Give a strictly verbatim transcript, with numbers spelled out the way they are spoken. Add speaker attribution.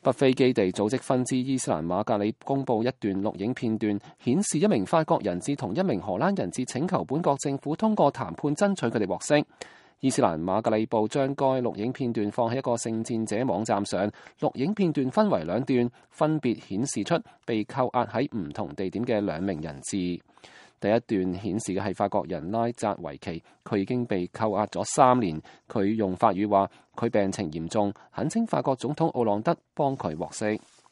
Speaker 1: 北非基地組織分支伊斯蘭馬格里公佈一段錄影片段，顯示一名法國人質同一名荷蘭人質請求本國政府通過談判爭取佢哋獲釋。伊斯蘭馬格里報將該錄影片段放喺一個聖戰者網站上，錄影片段分為兩段，分別顯示出被扣押喺唔同地點嘅兩名人質。第一段顯示嘅係法國人拉扎維奇，佢已經被扣押咗三年。佢用法語話佢病情嚴重，懇請法國總統奧朗德幫佢獲釋。